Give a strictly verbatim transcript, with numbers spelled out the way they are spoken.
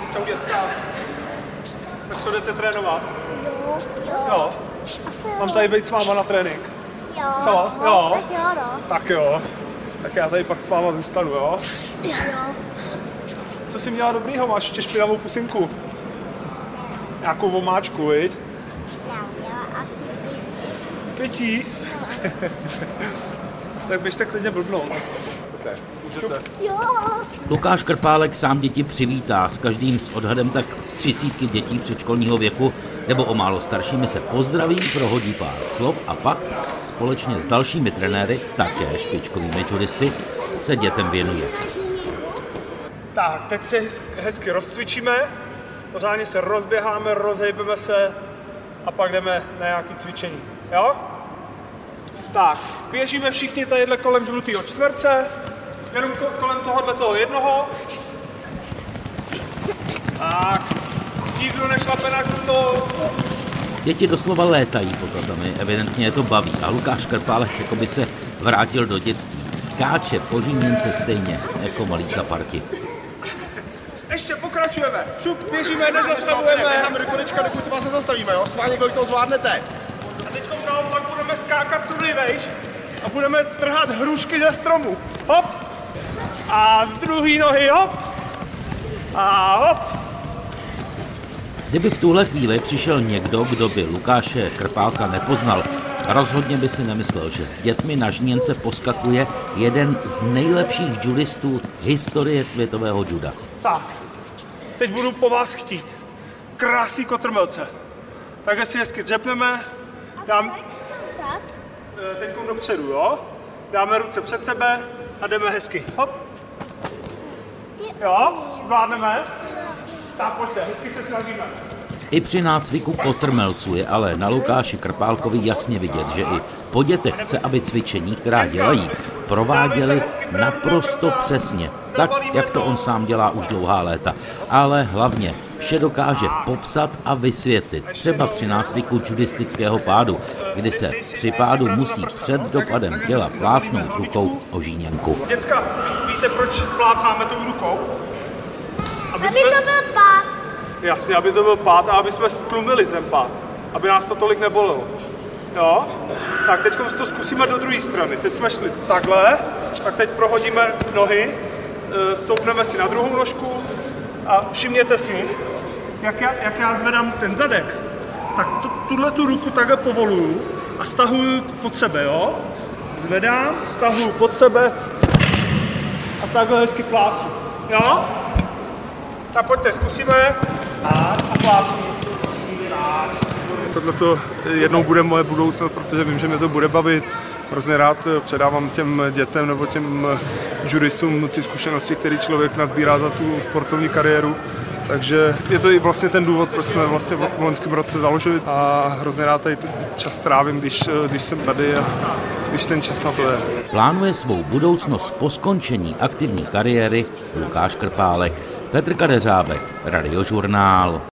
Čau děcka. Tak co jdete trénovat? Jo, jo. Jo. Mám tady být s váma na trénink. Jo. Co? Jo. Tak jo, no. Tak jo. Tak já tady pak s váma zůstanu, jo? Jo. Co jsi měla dobrýho? Máš ještě špinavou pusinku? Nějakou vomáčku, viď? Já měla asi pěti. Pětí? Tak běžte klidně blbnout. Můžete. Jo. Lukáš Krpálek sám děti přivítá, s každým s odhadem tak třicítky dětí předškolního věku nebo o málo staršími se pozdraví, prohodí pár slov a pak společně s dalšími trenéry, také špičkovými judisty, se dětem věnuje. Tak, teď se hezky rozcvičíme, pořádně se rozběháme, rozhejbeme se a pak jdeme na nějaké cvičení, jo? Tak, běžíme všichni tadyhle kolem žlutého čtverce, jenom kolem tohohle toho jednoho. Tak, nikdo nešlape na žlutou. Děti doslova létají po tatami, evidentně je to baví a Lukáš Krpálek jako by se vrátil do dětství. Skáče po žíněnce stejně jako malí caparti. Ještě pokračujeme, šup, běžíme, nezastavujeme. Necháme do konečka, dokud vás nezastavíme, jo? Sváně, kolik toho zvládnete. A teď naopak budeme skákat co nejvejš a budeme trhat hrušky ze stromu. Hop! A z druhé nohy hop! A hop! Kdyby v tuhle chvíli přišel někdo, kdo by Lukáše Krpálka nepoznal, rozhodně by si nemyslel, že s dětmi na žíněnce poskakuje jeden z nejlepších judistů historie světového juda. Tak, teď budu po vás chtít krásný kotrmelce. Takhle si hezky dřepneme, dám Zad. teď dopředu, jo? Dáme ruce před sebe a jdeme hezky. Hop! Jo, zvládneme? Tak pojďte, hezky se snažíme. I při nácviku kotrmelců je ale na Lukáši Krpálkovi jasně vidět, že i po dětech chce, aby cvičení, která dělají, prováděli naprosto přesně, tak, jak to on sám dělá už dlouhá léta. Ale hlavně vše dokáže popsat a vysvětlit, třeba při nácviku judistického pádu, kdy se při pádu musí před dopadem těla plácnout rukou o žíněnku. Děcka, víte, proč plácáme tou rukou? Aby, Aby to byl pád. Jasně, aby to byl pád a aby jsme stlumili ten pád. Aby nás to tolik nebolelo. Jo? Tak teď to zkusíme do druhé strany. Teď jsme šli takhle, tak teď prohodíme nohy, stoupneme si na druhou nožku a všimněte si, jak já, jak já zvedám ten zadek, tak tu, tuhle tu ruku takhle povoluju a stahuju pod sebe, jo? Zvedám, stahuju pod sebe a takhle hezky plácu, jo? Tak pojďte, zkusíme a plácnu. Tohle jednou bude moje budoucnost, protože vím, že mě to bude bavit. Hrozně rád předávám těm dětem nebo těm judistům ty zkušenosti, které člověk nazbírá za tu sportovní kariéru. Takže je to i vlastně ten důvod, proč jsme vlastně v loňském roce založili a hrozně rád tady čas strávím, když, když jsem tady a když ten čas na to je. Plánuje svou budoucnost po skončení aktivní kariéry Lukáš Krpálek. Petr Kadeřábek, Radiožurnál.